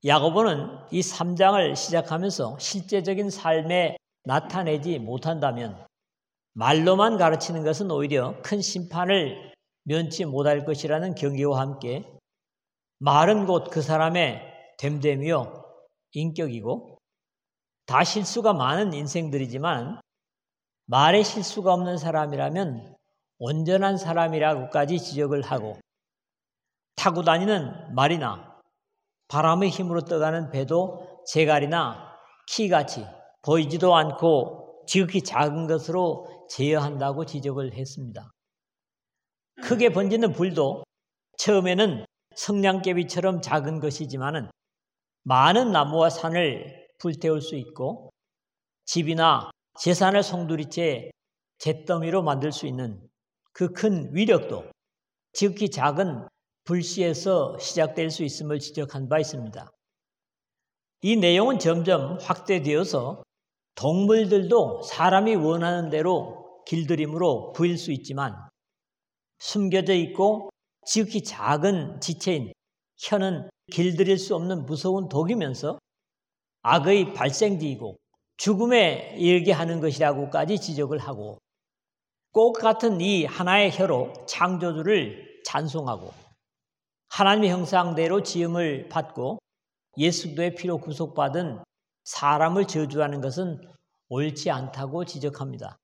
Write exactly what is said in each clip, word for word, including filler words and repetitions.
야고보는 이 삼 장을 시작하면서 실제적인 삶에 나타내지 못한다면 말로만 가르치는 것은 오히려 큰 심판을 면치 못할 것이라는 경계와 함께 말은 곧 그 사람의 됨됨이요 인격이고 다 실수가 많은 인생들이지만 말에 실수가 없는 사람이라면 온전한 사람이라고까지 지적을 하고 타고 다니는 말이나 바람의 힘으로 떠가는 배도 제갈이나 키같이 보이지도 않고 지극히 작은 것으로 제어한다고 지적을 했습니다. 크게 번지는 불도 처음에는 성냥개비처럼 작은 것이지만은 많은 나무와 산을 불태울 수 있고 집이나 재산을 송두리째 잿더미로 만들 수 있는 그 큰 위력도 지극히 작은 불씨에서 시작될 수 있음을 지적한 바 있습니다. 이 내용은 점점 확대되어서 동물들도 사람이 원하는 대로 길들임으로 부릴 수 있지만 숨겨져 있고 지극히 작은 지체인 혀는 길들일 수 없는 무서운 독이면서 악의 발생지이고 죽음에 이르게 하는 것이라고까지 지적을 하고 꽃 같은 이 하나의 혀로 창조주를 찬송하고 하나님의 형상대로 지음을 받고 예수 그리스도의 피로 구속받은 사람을 저주하는 것은 옳지 않다고 지적합니다.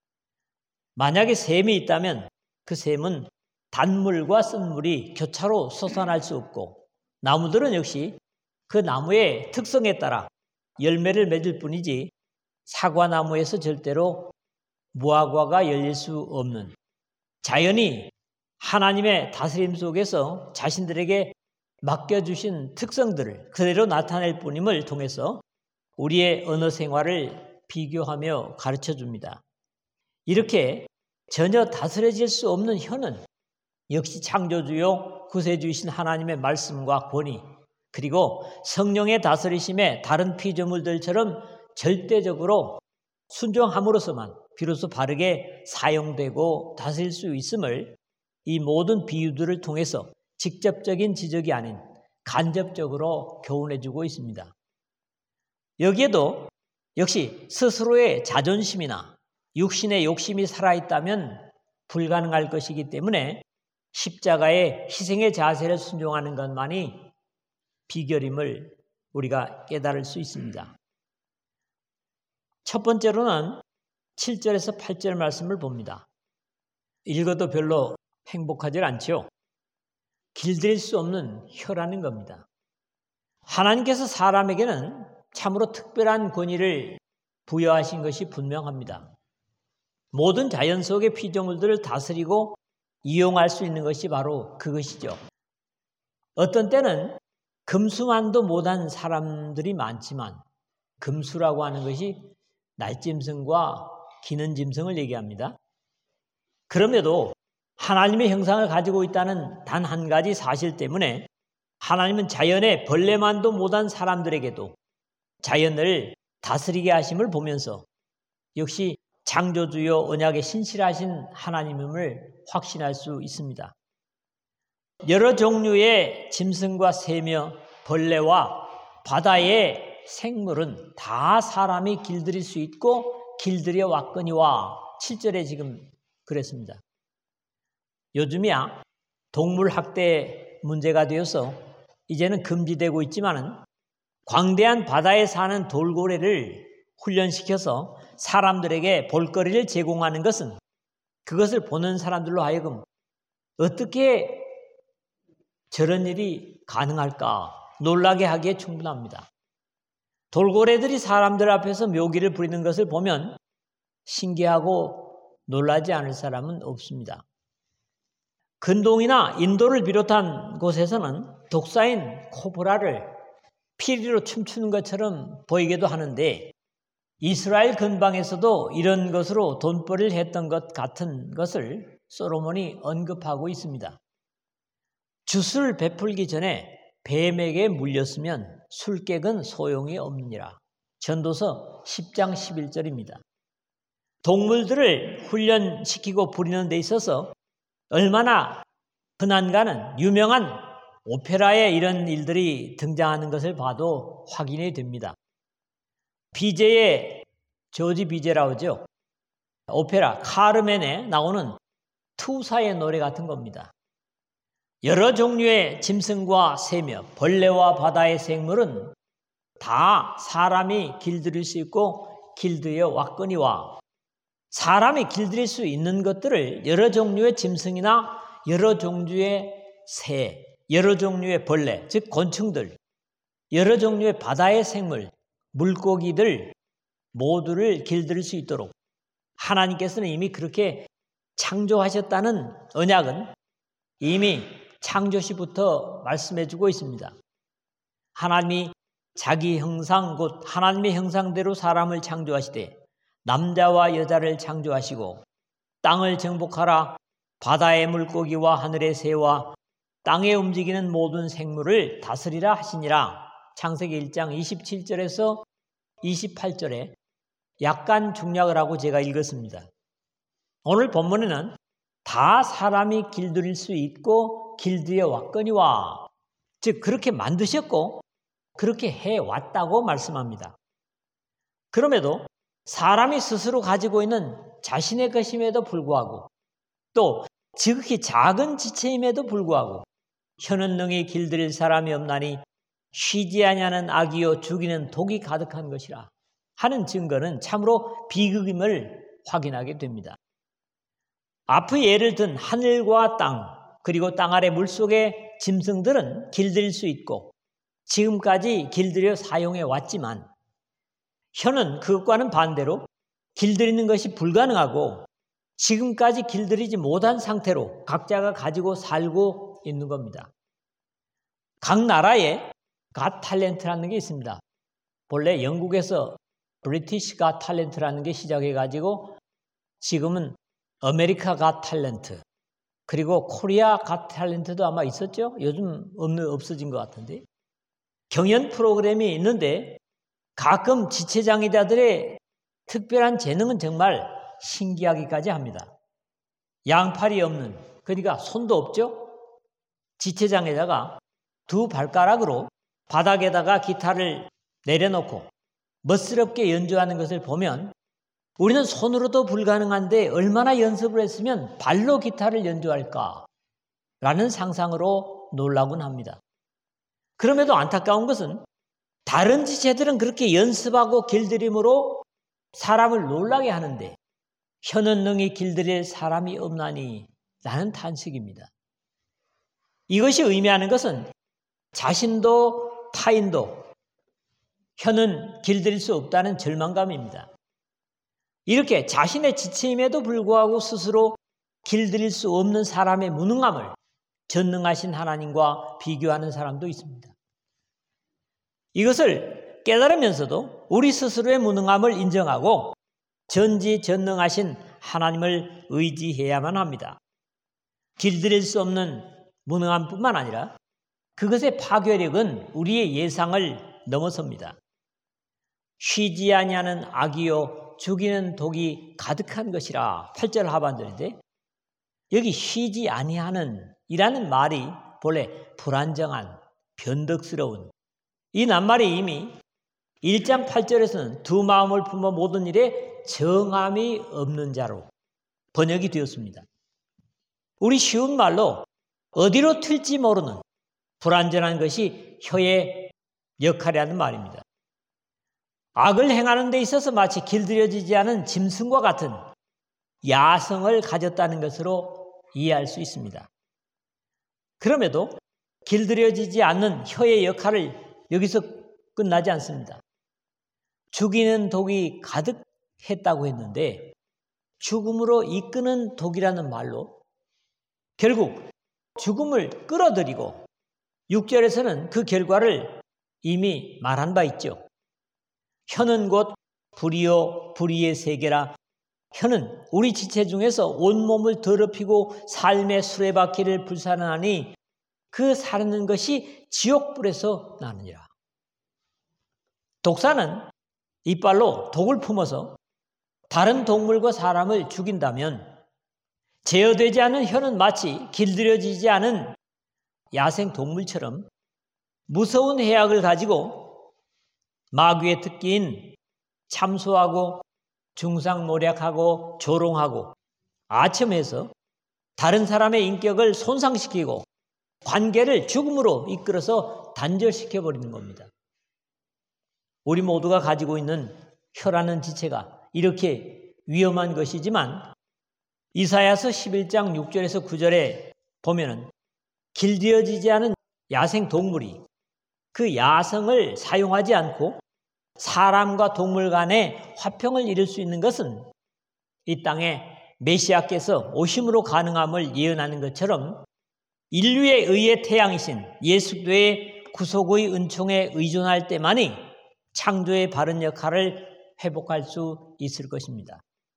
만약에 샘이 있다면 그 샘은 단물과 쓴물이 교차로 솟아날 수 없고 나무들은 역시 그 나무의 특성에 따라 열매를 맺을 뿐이지 사과나무에서 절대로 무화과가 열릴 수 없는 자연이 하나님의 다스림 속에서 자신들에게 맡겨주신 특성들을 그대로 나타낼 뿐임을 통해서 우리의 언어 생활을 비교하며 가르쳐줍니다. 이렇게 전혀 다스려질 수 없는 혀는 역시 창조주요 구세주이신 하나님의 말씀과 권위 그리고 성령의 다스리심에 다른 피조물들처럼 절대적으로 순종함으로써만 비로소 바르게 사용되고 다스릴 수 있음을 이 모든 비유들을 통해서 직접적인 지적이 아닌 간접적으로 교훈해주고 있습니다. 여기에도 역시 스스로의 자존심이나 육신의 욕심이 살아있다면 불가능할 것이기 때문에 십자가의 희생의 자세를 순종하는 것만이 비결임을 우리가 깨달을 수 있습니다. 첫 번째로는 칠 절에서 팔 절 말씀을 봅니다. 읽어도 별로 행복하지 않죠. 길들일 수 없는 혀라는 겁니다. 하나님께서 사람에게는 참으로 특별한 권위를 부여하신 것이 분명합니다. 모든 자연 속의 피조물들을 다스리고 이용할 수 있는 것이 바로 그것이죠. 어떤 때는 금수만도 못한 사람들이 많지만 금수라고 하는 것이 날짐승과 기는 짐승을 얘기합니다. 그럼에도 하나님의 형상을 가지고 있다는 단 한 가지 사실 때문에 하나님은 자연의 벌레만도 못한 사람들에게도 자연을 다스리게 하심을 보면서 역시 창조주요 언약에 신실하신 하나님임을 확신할 수 있습니다. 여러 종류의 짐승과 새며 벌레와 바다의 생물은 다 사람이 길들일 수 있고 길들여 왔거니와 칠 절에 지금 그랬습니다. 요즘이야 동물 학대 문제가 되어서 이제는 금지되고 있지만은 광대한 바다에 사는 돌고래를 훈련시켜서 사람들에게 볼거리를 제공하는 것은 그것을 보는 사람들로 하여금 어떻게 저런 일이 가능할까 놀라게 하기에 충분합니다. 돌고래들이 사람들 앞에서 묘기를 부리는 것을 보면 신기하고 놀라지 않을 사람은 없습니다. 근동이나 인도를 비롯한 곳에서는 독사인 코브라를 피리로 춤추는 것처럼 보이기도 하는데 이스라엘 근방에서도 이런 것으로 돈벌이를 했던 것 같은 것을 솔로몬이 언급하고 있습니다. 주술 베풀기 전에 뱀에게 물렸으면 술객은 소용이 없느니라. 전도서 십 장 십일 절입니다. 동물들을 훈련시키고 부리는 데 있어서 얼마나 흔한가는 유명한 오페라에 이런 일들이 등장하는 것을 봐도 확인이 됩니다. 비제의 조지 비제라고 하죠. 오페라 카르멘에 나오는 투사의 노래 같은 겁니다. 여러 종류의 짐승과 새며 벌레와 바다의 생물은 다 사람이 길들일 수 있고 길들여 왔거니와, 사람이 길들일 수 있는 것들을 여러 종류의 짐승이나 여러 종류의 새, 여러 종류의 벌레, 즉 곤충들, 여러 종류의 바다의 생물, 물고기들 모두를 길들일 수 있도록 하나님께서는 이미 그렇게 창조하셨다는 언약은 이미 창조시부터 말씀해주고 있습니다. 하나님이 자기 형상 곧 하나님의 형상대로 사람을 창조하시되 남자와 여자를 창조하시고 땅을 정복하라, 바다의 물고기와 하늘의 새와 땅에 움직이는 모든 생물을 다스리라 하시니라. 창세기 일 장 이십칠 절에서 이십팔 절에 약간 중략을 하고 제가 읽었습니다. 오늘 본문에는 다 사람이 길들일 수 있고 길들여 왔거니와, 즉 그렇게 만드셨고 그렇게 해왔다고 말씀합니다. 그럼에도 사람이 스스로 가지고 있는 자신의 것임에도 불구하고 또 지극히 작은 지체임에도 불구하고 혀는 능히 길들일 사람이 없나니 쉬지 아니하는 악이요 죽이는 독이 가득한 것이라 하는 증거는 참으로 비극임을 확인하게 됩니다. 앞의 예를 든 하늘과 땅 그리고 땅 아래 물속의 짐승들은 길들일 수 있고 지금까지 길들여 사용해 왔지만 혀는 그것과는 반대로 길들이는 것이 불가능하고 지금까지 길들이지 못한 상태로 각자가 가지고 살고 있는 겁니다. 각 나라에 갓 탤런트라는 게 있습니다. 본래 영국에서 브리티시 갓 탤런트라는 게 시작해가지고 지금은 아메리카 갓 탤런트, 그리고 코리아 갓 탤런트도 아마 있었죠? 요즘 없는, 없어진 것 같은데. 경연 프로그램이 있는데 가끔 지체장애자들의 특별한 재능은 정말 신기하기까지 합니다. 양팔이 없는, 그러니까 손도 없죠? 지체장애자가 두 발가락으로 바닥에다가 기타를 내려놓고 멋스럽게 연주하는 것을 보면 우리는 손으로도 불가능한데 얼마나 연습을 했으면 발로 기타를 연주할까? 라는 상상으로 놀라곤 합니다. 그럼에도 안타까운 것은 다른 지체들은 그렇게 연습하고 길들임으로 사람을 놀라게 하는데 혀는 능히 길들일 사람이 없나니 라는 탄식입니다. 이것이 의미하는 것은 자신도 타인도 혀는 길들일 수 없다는 절망감입니다. 이렇게 자신의 지체임에도 불구하고 스스로 길들일 수 없는 사람의 무능함을 전능하신 하나님과 비교하는 사람도 있습니다. 이것을 깨달으면서도 우리 스스로의 무능함을 인정하고 전지전능하신 하나님을 의지해야만 합니다. 길들일 수 없는 무능함뿐만 아니라 그것의 파괴력은 우리의 예상을 넘어섭니다. 쉬지 아니하는 악이요 죽이는 독이 가득한 것이라. 팔 절 하반절인데 여기 쉬지 아니하는 이라는 말이 본래 불안정한, 변덕스러운, 이 낱말이 이미 일 장 팔 절에서는 두 마음을 품어 모든 일에 정함이 없는 자로 번역이 되었습니다. 우리 쉬운 말로 어디로 튈지 모르는 불안전한 것이 혀의 역할이라는 말입니다. 악을 행하는 데 있어서 마치 길들여지지 않은 짐승과 같은 야성을 가졌다는 것으로 이해할 수 있습니다. 그럼에도 길들여지지 않는 혀의 역할을 여기서 끝나지 않습니다. 죽이는 독이 가득했다고 했는데 죽음으로 이끄는 독이라는 말로 결국 죽음을 끌어들이고 육 절에서는 그 결과를 이미 말한 바 있죠. 혀는 곧 불이요 불의의 세계라. 혀는 우리 지체 중에서 온몸을 더럽히고 삶의 수레바퀴를 불사르나니 그 사르는 것이 지옥불에서 나느니라. 독사는 이빨로 독을 품어서 다른 동물과 사람을 죽인다면 제어되지 않은 혀는 마치 길들여지지 않은 야생 동물처럼 무서운 해악을 가지고 마귀의 특기인 참소하고 중상모략하고 조롱하고 아첨해서 다른 사람의 인격을 손상시키고 관계를 죽음으로 이끌어서 단절시켜버리는 겁니다. 우리 모두가 가지고 있는 혀라는 지체가 이렇게 위험한 것이지만 이사야서 십일 장 육 절에서 구 절에 보면은 길들여지지 않은 야생 동물이 그 야성을 사용하지 않고 사람과 동물 간의 화평을 이룰 수 있는 것은 이 땅에 메시아께서 오심으로 가능함을 예언하는 것처럼 인류의 의의 태양이신 예수 그리스도의 구속의 은총에 의존할 때만이 창조의 바른 역할을 회복할 수 있을 것입니다.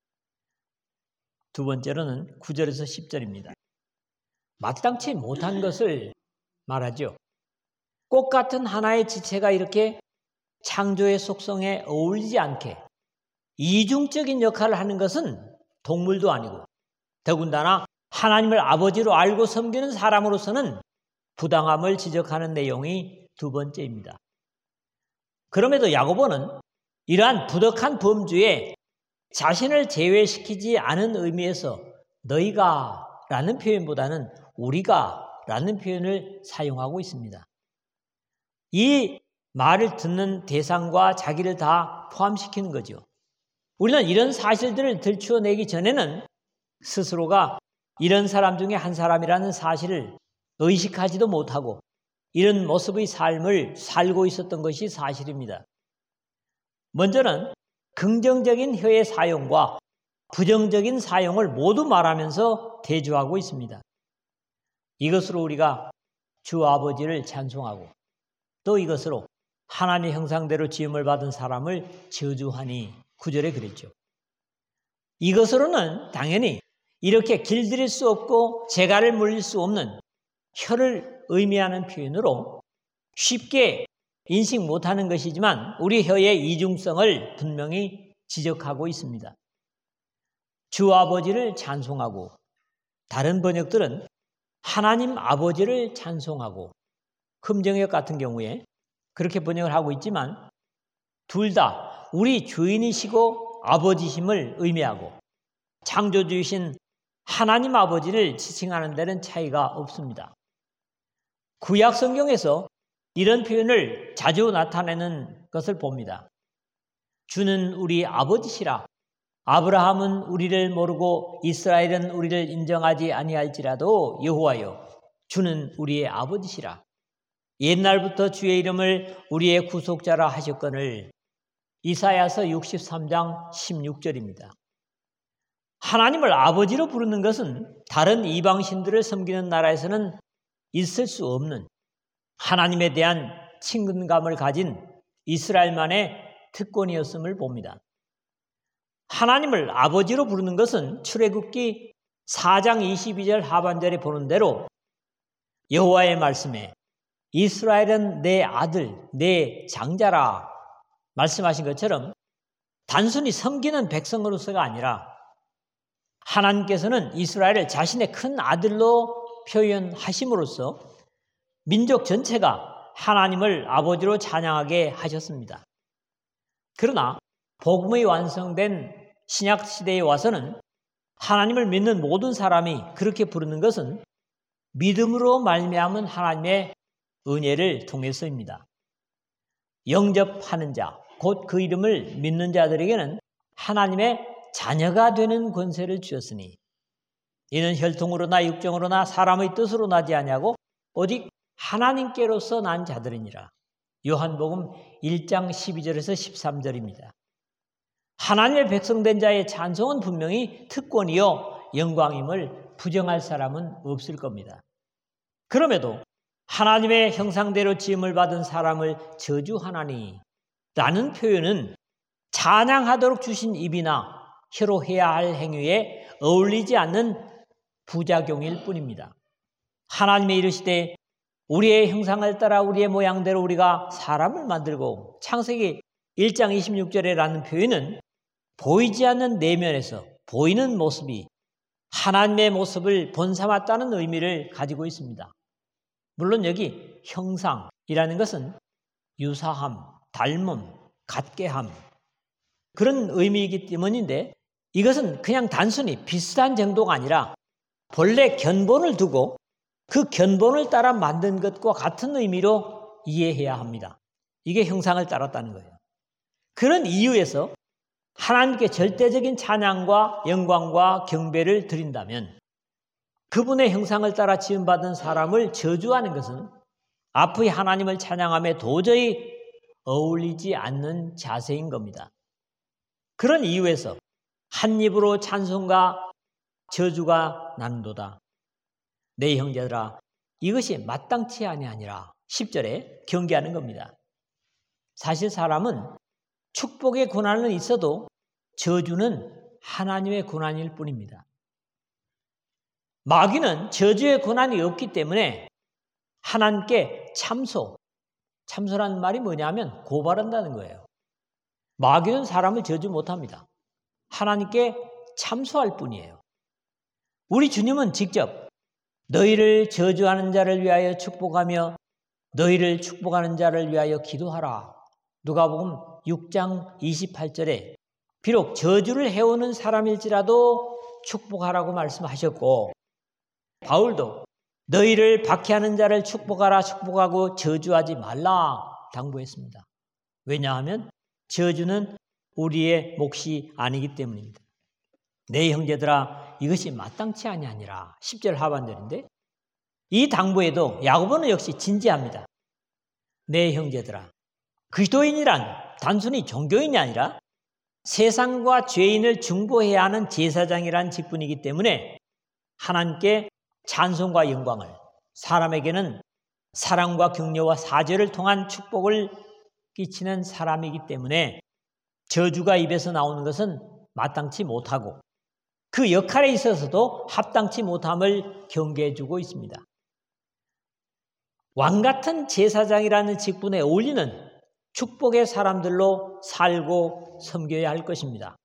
두 번째로는 구 절에서 십 절입니다. 마땅치 못한 것을 말하죠. 꽃 같은 하나의 지체가 이렇게 창조의 속성에 어울리지 않게 이중적인 역할을 하는 것은 동물도 아니고 더군다나 하나님을 아버지로 알고 섬기는 사람으로서는 부당함을 지적하는 내용이 두 번째입니다. 그럼에도 야고보는 이러한 부덕한 범주에 자신을 제외시키지 않은 의미에서 너희가 라는 표현보다는 우리가 라는 표현을 사용하고 있습니다. 이 말을 듣는 대상과 자기를 다 포함시키는 거죠. 우리는 이런 사실들을 들추어내기 전에는 스스로가 이런 사람 중에 한 사람이라는 사실을 의식하지도 못하고 이런 모습의 삶을 살고 있었던 것이 사실입니다. 먼저는 긍정적인 혀의 사용과 부정적인 사용을 모두 말하면서 대조하고 있습니다. 이것으로 우리가 주 아버지를 찬송하고 또 이것으로 하나님의 형상대로 지음을 받은 사람을 저주하니 구 절에 그랬죠. 이것으로는 당연히 이렇게 길들일 수 없고 재갈을 물릴 수 없는 혀를 의미하는 표현으로 쉽게 인식 못하는 것이지만 우리 혀의 이중성을 분명히 지적하고 있습니다. 주 아버지를 찬송하고 다른 번역들은 하나님 아버지를 찬송하고 금정역 같은 경우에 그렇게 번역을 하고 있지만 둘 다 우리 주인이시고 아버지심을 의미하고 창조주이신 하나님 아버지를 지칭하는 데는 차이가 없습니다. 구약 성경에서 이런 표현을 자주 나타내는 것을 봅니다. 주는 우리 아버지시라. 아브라함은 우리를 모르고 이스라엘은 우리를 인정하지 아니할지라도 여호와여 주는 우리의 아버지시라. 옛날부터 주의 이름을 우리의 구속자라 하셨거늘. 이사야서 육십삼 장 십육 절입니다. 하나님을 아버지로 부르는 것은 다른 이방신들을 섬기는 나라에서는 있을 수 없는 하나님에 대한 친근감을 가진 이스라엘만의 특권이었음을 봅니다. 하나님을 아버지로 부르는 것은 출애굽기 사 장 이십이 절 하반절에 보는 대로 여호와의 말씀에 이스라엘은 내 아들, 내 장자라 말씀하신 것처럼 단순히 섬기는 백성으로서가 아니라 하나님께서는 이스라엘을 자신의 큰 아들로 표현하심으로써 민족 전체가 하나님을 아버지로 찬양하게 하셨습니다. 그러나 복음이 완성된 신약 시대에 와서는 하나님을 믿는 모든 사람이 그렇게 부르는 것은 믿음으로 말미암은 하나님의 은혜를 통해서입니다. 영접하는 자, 곧 그 이름을 믿는 자들에게는 하나님의 자녀가 되는 권세를 주셨으니 이는 혈통으로나 육정으로나 사람의 뜻으로 나지 아니하고 오직 하나님께로서 난 자들이니라. 요한복음 일 장 십이 절에서 십삼 절입니다. 하나님의 백성된 자의 찬송은 분명히 특권이요 영광임을 부정할 사람은 없을 겁니다. 그럼에도 하나님의 형상대로 지음을 받은 사람을 저주하나니 라는 표현은 찬양하도록 주신 입이나 혀로 해야 할 행위에 어울리지 않는 부작용일 뿐입니다. 하나님의 이르시되 우리의 형상을 따라 우리의 모양대로 우리가 사람을 만들고 창세기 일 장 이십육 절에라는 표현은 보이지 않는 내면에서 보이는 모습이 하나님의 모습을 본삼았다는 의미를 가지고 있습니다. 물론 여기 형상이라는 것은 유사함, 닮음, 같게함 그런 의미이기 때문인데 이것은 그냥 단순히 비슷한 정도가 아니라 본래 견본을 두고 그 견본을 따라 만든 것과 같은 의미로 이해해야 합니다. 이게 형상을 따랐다는 거예요. 그런 이유에서 하나님께 절대적인 찬양과 영광과 경배를 드린다면 그분의 형상을 따라 지음받은 사람을 저주하는 것은 앞의 하나님을 찬양함에 도저히 어울리지 않는 자세인 겁니다. 그런 이유에서 한 입으로 찬송과 저주가 나는도다. 내 형제들아 이것이 마땅치 아니하니라. 십 절에 경계하는 겁니다. 사실 사람은 축복의 고난은 있어도 저주는 하나님의 고난일 뿐입니다. 마귀는 저주의 고난이 없기 때문에 하나님께 참소, 참소라는 말이 뭐냐면 고발한다는 거예요. 마귀는 사람을 저주 못합니다. 하나님께 참소할 뿐이에요. 우리 주님은 직접 너희를 저주하는 자를 위하여 축복하며 너희를 축복하는 자를 위하여 기도하라. 누가복음 육 장 이십팔 절에 비록 저주를 해오는 사람일지라도 축복하라고 말씀하셨고 바울도 너희를 박해하는 자를 축복하라 축복하고 저주하지 말라 당부했습니다. 왜냐하면 저주는 우리의 몫이 아니기 때문입니다. 내 형제들아 이것이 마땅치 아니하니라. 십 절 하반절인데 이 당부에도 야고보는 역시 진지합니다. 내 형제들아 그리스도인이란 단순히 종교인이 아니라 세상과 죄인을 중보해야 하는 제사장이란 직분이기 때문에 하나님께 찬송과 영광을 사람에게는 사랑과 격려와 사죄를 통한 축복을 끼치는 사람이기 때문에 저주가 입에서 나오는 것은 마땅치 못하고 그 역할에 있어서도 합당치 못함을 경계해주고 있습니다. 왕같은 제사장이라는 직분에 어울리는 축복의 사람들로 살고 섬겨야 할 것입니다.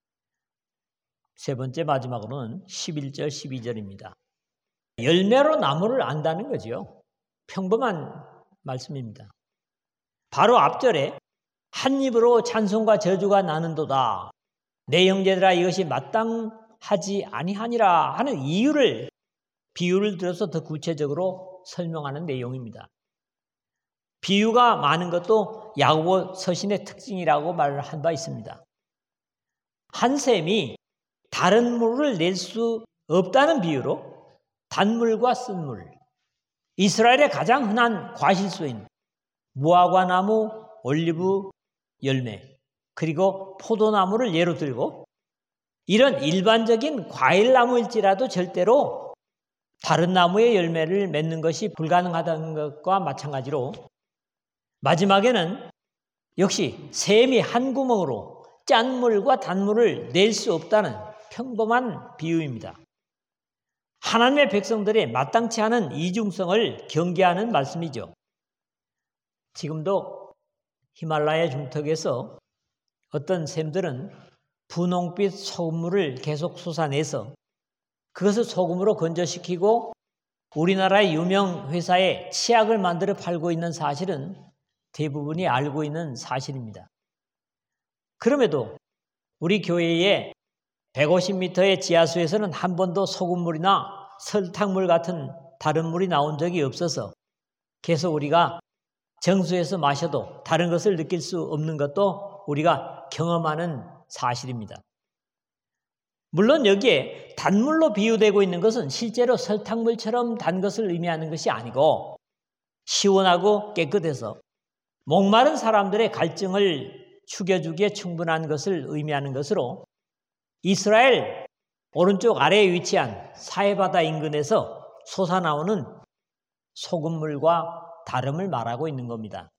세 번째 마지막으로는 십일 절 십이 절입니다. 열매로 나무를 안다는 거죠. 평범한 말씀입니다. 바로 앞절에 한 입으로 찬송과 저주가 나는도다. 내 형제들아 이것이 마땅하지 아니하니라 하는 이유를 비유를 들어서 더 구체적으로 설명하는 내용입니다. 비유가 많은 것도 야고보 서신의 특징이라고 말을 한 바 있습니다. 한 샘이 다른 물을 낼 수 없다는 비유로 단물과 쓴물, 이스라엘의 가장 흔한 과실수인 무화과 나무, 올리브 열매, 그리고 포도나무를 예로 들고 이런 일반적인 과일나무일지라도 절대로 다른 나무의 열매를 맺는 것이 불가능하다는 것과 마찬가지로 마지막에는 역시 샘이 한 구멍으로 짠물과 단물을 낼 수 없다는 평범한 비유입니다. 하나님의 백성들의 마땅치 않은 이중성을 경계하는 말씀이죠. 지금도 히말라야 중턱에서 어떤 샘들은 분홍빛 소금물을 계속 솟아내서 그것을 소금으로 건조시키고 우리나라의 유명 회사에 치약을 만들어 팔고 있는 사실은 대부분이 알고 있는 사실입니다. 그럼에도 우리 교회의 백오십 미터의 지하수에서는 한 번도 소금물이나 설탕물 같은 다른 물이 나온 적이 없어서 계속 우리가 정수에서 마셔도 다른 것을 느낄 수 없는 것도 우리가 경험하는 사실입니다. 물론 여기에 단물로 비유되고 있는 것은 실제로 설탕물처럼 단 것을 의미하는 것이 아니고 시원하고 깨끗해서 목마른 사람들의 갈증을 죽여주기에 충분한 것을 의미하는 것으로 이스라엘 오른쪽 아래에 위치한 사해바다 인근에서 솟아나오는 소금물과 다름을 말하고 있는 겁니다.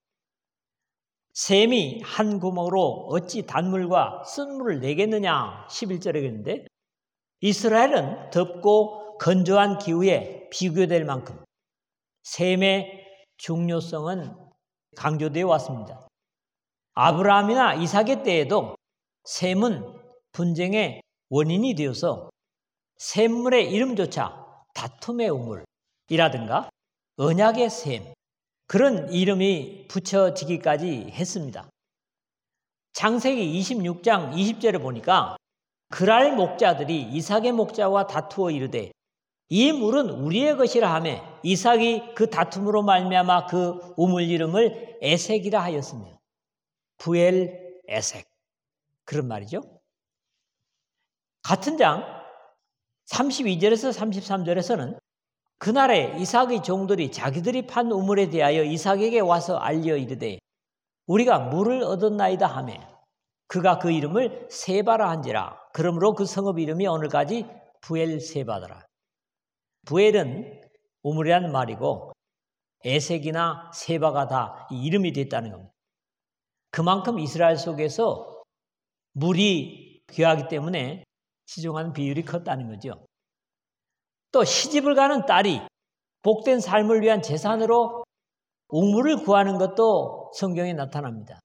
샘이 한 구멍으로 어찌 단물과 쓴물을 내겠느냐 십일 절에 있는데 이스라엘은 덥고 건조한 기후에 비교될 만큼 샘의 중요성은 강조되어 왔습니다. 아브라함이나 이삭의 때에도 샘은 분쟁의 원인이 되어서 샘물의 이름조차 다툼의 우물이라든가 언약의 샘, 그런 이름이 붙여지기까지 했습니다. 창세기 이십육 장 이십 절에 보니까 그랄 목자들이 이삭의 목자와 다투어 이르되 이 물은 우리의 것이라 하매 이삭이 그 다툼으로 말미암아 그 우물 이름을 에색이라 하였으며 부엘 에색, 그런 말이죠. 같은 장 삼십이 절에서 삼십삼 절에서는 그날에 이삭의 종들이 자기들이 판 우물에 대하여 이삭에게 와서 알려 이르되 우리가 물을 얻었나이다 하매 그가 그 이름을 세바라 한지라. 그러므로 그 성읍 이름이 오늘까지 부엘세바더라. 부엘은 우물이라는 말이고 에색이나 세바가 다 이 이름이 됐다는 겁니다. 그만큼 이스라엘 속에서 물이 귀하기 때문에 시중하는 비율이 컸다는 거죠. 또 시집을 가는 딸이 복된 삶을 위한 재산으로 우물을 구하는 것도 성경에 나타납니다.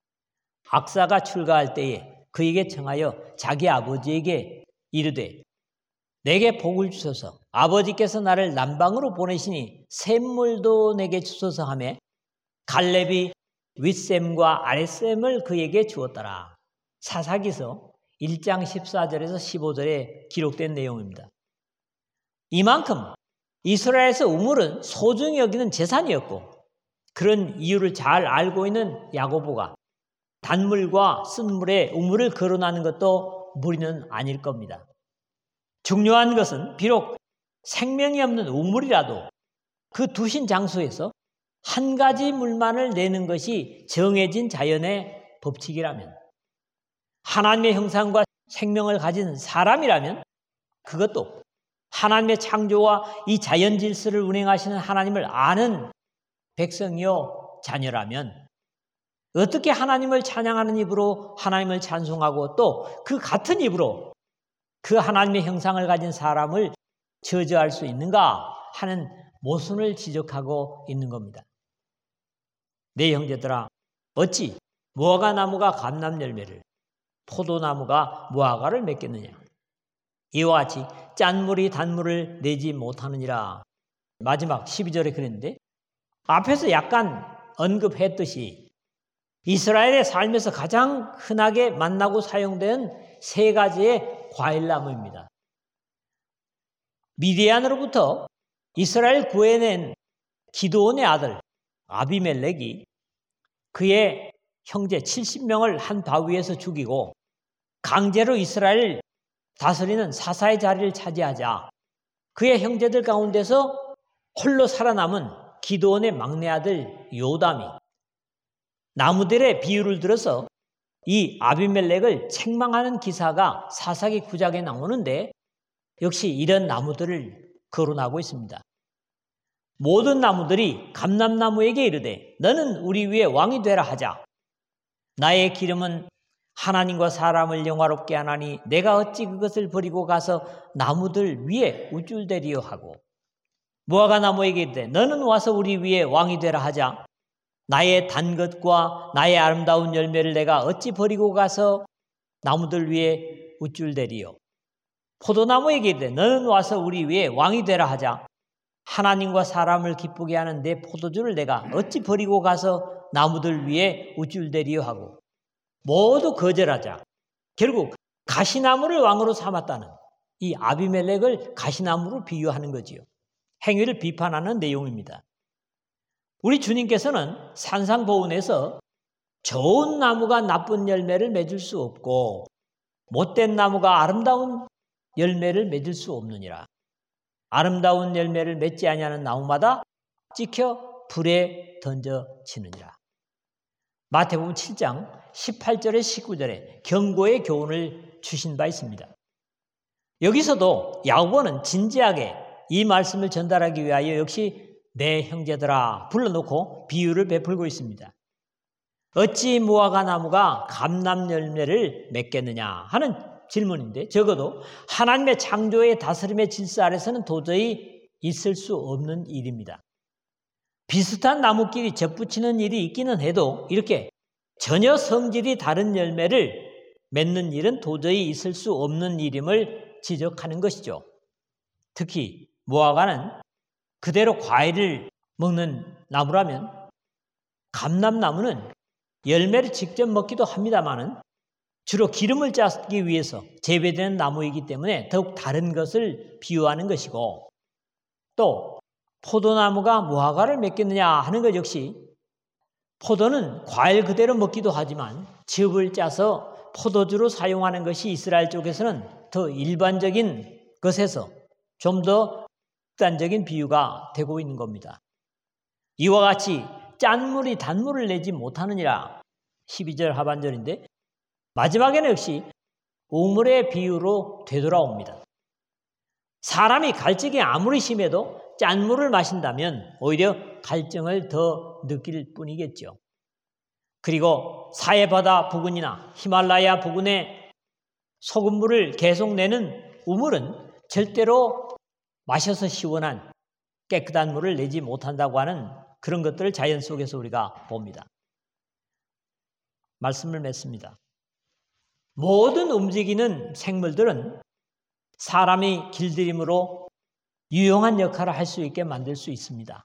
악사가 출가할 때에 그에게 청하여 자기 아버지에게 이르되 내게 복을 주소서, 아버지께서 나를 남방으로 보내시니 샘물도 내게 주소서 하매 갈렙이 윗샘과 아랫샘을 그에게 주었더라. 사사기서 일 장 십사 절에서 십오 절에 기록된 내용입니다. 이만큼 이스라엘에서 우물은 소중히 여기는 재산이었고 그런 이유를 잘 알고 있는 야고보가 단물과 쓴물에 우물을 거론하는 것도 무리는 아닐 겁니다. 중요한 것은 비록 생명이 없는 우물이라도 그 두신 장소에서 한 가지 물만을 내는 것이 정해진 자연의 법칙이라면, 하나님의 형상과 생명을 가진 사람이라면, 그것도 하나님의 창조와 이 자연 질서를 운행하시는 하나님을 아는 백성이요 자녀라면 어떻게 하나님을 찬양하는 입으로 하나님을 찬송하고 또 그 같은 입으로 그 하나님의 형상을 가진 사람을 저주할 수 있는가 하는 모순을 지적하고 있는 겁니다. 내 형제들아, 어찌 무화과 나무가 감람 열매를, 포도나무가 무화과를 맺겠느냐? 이와 같이 짠물이 단물을 내지 못하느니라. 마지막 십이 절에 그랬는데 앞에서 약간 언급했듯이 이스라엘의 삶에서 가장 흔하게 만나고 사용된 세 가지의 과일나무입니다. 미디안으로부터 이스라엘 구해낸 기드온의 아들 아비멜렉이 그의 형제 칠십 명을 한 바위에서 죽이고 강제로 이스라엘을 다스리는 사사의 자리를 차지하자 그의 형제들 가운데서 홀로 살아남은 기드온의 막내 아들 요담이 나무들의 비유를 들어서 이 아비멜렉을 책망하는 기사가 사사기 구 장에 나오는데 역시 이런 나무들을 거론하고 있습니다. 모든 나무들이 감람나무에게 이르되 너는 우리 위에 왕이 되라 하자. 나의 기름은 하나님과 사람을 영화롭게 하나니 내가 어찌 그것을 버리고 가서 나무들 위에 우쭐대리요 하고, 무화과 나무에게 이르되 너는 와서 우리 위에 왕이 되라 하자. 나의 단 것과 나의 아름다운 열매를 내가 어찌 버리고 가서 나무들 위에 우쭐대리요. 포도나무에게 이르되 너는 와서 우리 위에 왕이 되라 하자. 하나님과 사람을 기쁘게 하는 내 포도주를 내가 어찌 버리고 가서 나무들 위에 우쭐대리요 하고, 모두 거절하자. 결국 가시나무를 왕으로 삼았다는 이 아비멜렉을 가시나무로 비유하는 거지요. 행위를 비판하는 내용입니다. 우리 주님께서는 산상보훈에서 좋은 나무가 나쁜 열매를 맺을 수 없고 못된 나무가 아름다운 열매를 맺을 수 없느니라. 아름다운 열매를 맺지 아니하는 나무마다 찍혀 불에 던져지느니라. 마태복음 칠 장 십팔 절에 십구 절에 경고의 교훈을 주신 바 있습니다. 여기서도 야고보는 진지하게 이 말씀을 전달하기 위하여 역시 내 형제들아 불러놓고 비유를 베풀고 있습니다. 어찌 무화과 나무가 감람 열매를 맺겠느냐 하는 질문인데, 적어도 하나님의 창조의 다스림의 질서 아래서는 도저히 있을 수 없는 일입니다. 비슷한 나무끼리 접붙이는 일이 있기는 해도 이렇게 전혀 성질이 다른 열매를 맺는 일은 도저히 있을 수 없는 일임을 지적하는 것이죠. 특히 무화과는 그대로 과일을 먹는 나무라면 감람나무는 열매를 직접 먹기도 합니다마는 주로 기름을 짜기 위해서 재배되는 나무이기 때문에 더욱 다른 것을 비유하는 것이고, 또 포도나무가 무화과를 맺겠느냐 하는 것 역시 포도는 과일 그대로 먹기도 하지만 즙을 짜서 포도주로 사용하는 것이 이스라엘 쪽에서는 더 일반적인 것에서 좀 더 극단적인 비유가 되고 있는 겁니다. 이와 같이 짠 물이 단물을 내지 못하느니라 십이 절 하반절인데, 마지막에는 역시 우물의 비유로 되돌아옵니다. 사람이 갈증이 아무리 심해도 짠물을 마신다면 오히려 갈증을 더 느낄 뿐이겠죠. 그리고 사해바다 부근이나 히말라야 부근의 소금물을 계속 내는 우물은 절대로 마셔서 시원한 깨끗한 물을 내지 못한다고 하는 그런 것들을 자연 속에서 우리가 봅니다. 말씀을 맺습니다. 모든 움직이는 생물들은 사람이 길들임으로 유용한 역할을 할 수 있게 만들 수 있습니다.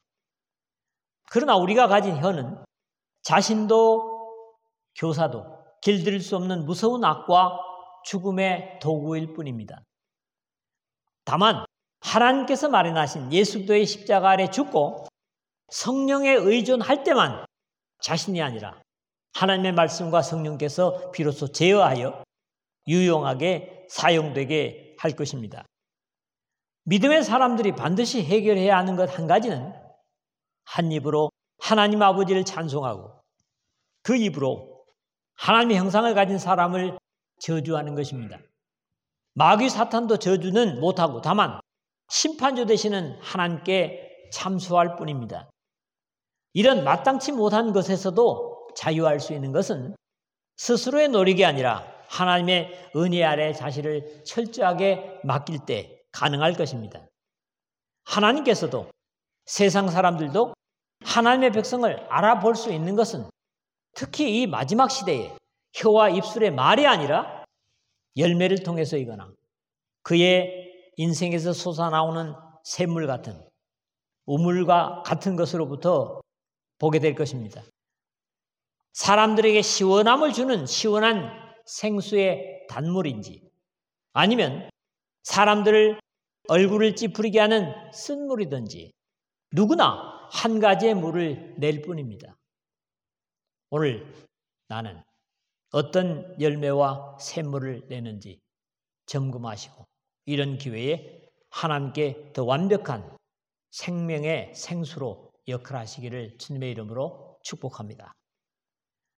그러나 우리가 가진 혀는 자신도 교사도 길들일 수 없는 무서운 악과 죽음의 도구일 뿐입니다. 다만 하나님께서 마련하신 예수 그리스도의 십자가 아래 죽고 성령에 의존할 때만 자신이 아니라 하나님의 말씀과 성령께서 비로소 제어하여 유용하게 사용되게 할 것입니다. 믿음의 사람들이 반드시 해결해야 하는 것 한 가지는 한 입으로 하나님 아버지를 찬송하고 그 입으로 하나님의 형상을 가진 사람을 저주하는 것입니다. 마귀 사탄도 저주는 못하고 다만 심판주 되시는 하나님께 참소할 뿐입니다. 이런 마땅치 못한 것에서도 자유할 수 있는 것은 스스로의 노력이 아니라 하나님의 은혜 아래 자신을 철저하게 맡길 때 가능할 것입니다. 하나님께서도 세상 사람들도 하나님의 백성을 알아볼 수 있는 것은 특히 이 마지막 시대에 혀와 입술의 말이 아니라 열매를 통해서이거나 그의 인생에서 솟아나오는 샘물 같은 우물과 같은 것으로부터 보게 될 것입니다. 사람들에게 시원함을 주는 시원한 생수의 단물인지 아니면 사람들을 얼굴을 찌푸리게 하는 쓴물이든지 누구나 한 가지의 물을 낼 뿐입니다. 오늘 나는 어떤 열매와 샘물을 내는지 점검하시고 이런 기회에 하나님께 더 완벽한 생명의 생수로 역할하시기를 주님의 이름으로 축복합니다.